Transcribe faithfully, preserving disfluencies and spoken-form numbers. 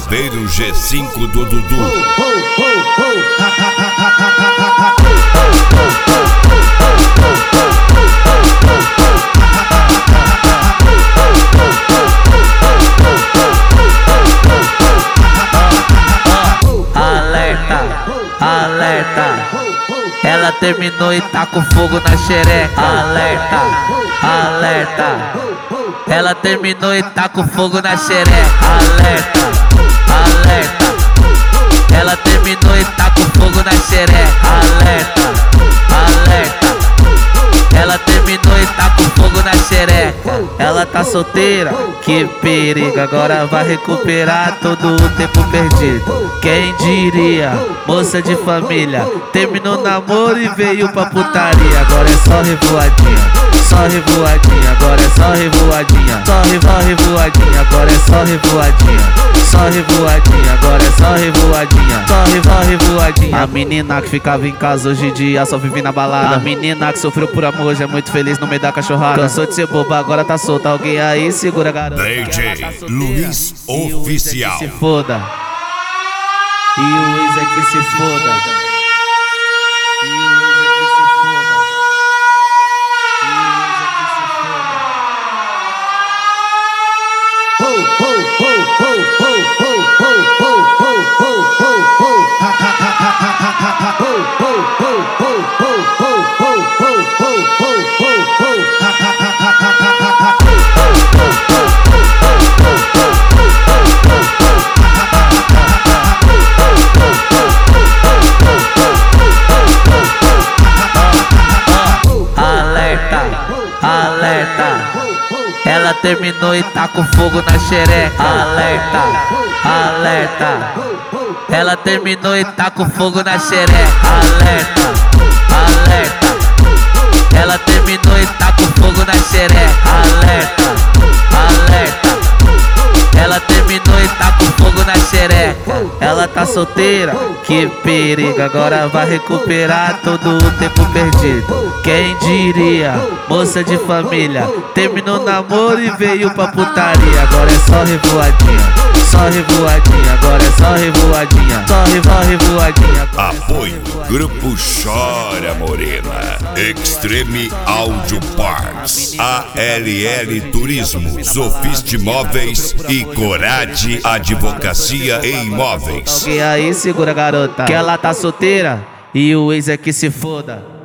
Chaveiro G cinco do Dudu. Alerta, alerta, ela terminou e tá com fogo na xereca. Alerta, alerta, ela terminou e tá com fogo na xereca. Alerta, alerta, ela terminou e tá com fogo na xereca. Alerta, alerta, ela terminou e tá com fogo na xereca. Ela tá solteira, que perigo, agora vai recuperar todo o tempo perdido. Quem diria, moça de família, terminou o namoro e veio pra putaria. Agora é só revoadinha, só revoadinha, agora é só revoadinha. Só revo, revoadinha, agora é só revoadinha. Só revoadinha, agora é só revoadinha. Só revo, revoadinha. A menina que ficava em casa hoje em dia só vive na balada. A menina que sofreu por amor hoje é muito feliz no meio da cachorrada. Cansou de ser boba, agora tá solta. Alguém aí segura a garota. D J Luiz Oficial. Se foda. E o ex é que se foda. E o ex é que se foda. E o ex é que se foda. Ho, ho, ho, ho, ho, ho, ho, ho, ho, ho, ho, ho. Ha ha ha ha ha ha ha ha. Ho, ho, ho, ho, ho, ho, ho, ho, ho, ho, ho, ho. Ha ha ha ha ha ha ha. Alerta, ela terminou e tá com fogo na xereca. Alerta, alerta, ela terminou e tá com fogo na xereca. Alerta, alerta, ela terminou e tá com fogo na xereca. Alerta, alerta, ela terminou e tá com fogo na xereca. Ela tá solteira, que perigo, agora vai recuperar todo o tempo perdido. Quem diria, moça de família, terminou o namoro e veio pra putaria. Agora é só revoadinha, só revoadinha, agora é só revoadinha. Só revo, revoadinha. Apoio Grupo Chora Morena, Extreme Audio Parts, A L L Turismo, Sofist Móveis e Corade Advocacia em Imóveis. E aí segura a garota, que ela tá solteira e o ex é que se foda.